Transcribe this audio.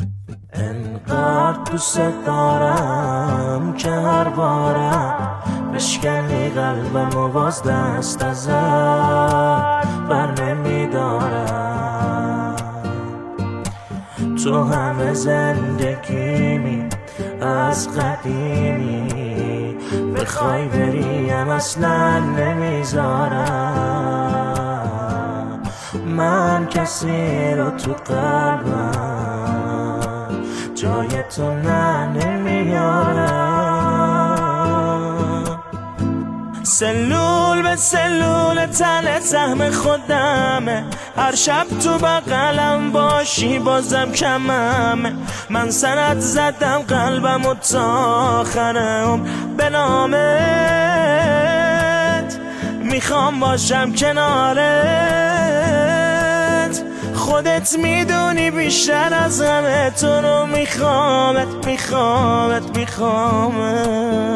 انقدر دوست دارم که هر بارم بشکنی قلبم و باز دست ازت بر نمیدارم. تو همه زندگیمی از قدیمی، بخوای بریم اصلا نمیذارم. من کسی رو تو قلبم جای تو نمیارم. سلول به سلول تن زخم خودمه، هر شب تو بغلم باشی بازم کممه. من سرت زدم قلبم و تا آخرم به نامت میخوام باشم کنارت. خودت میدونی بیشتر از همه تو رو میخوامت.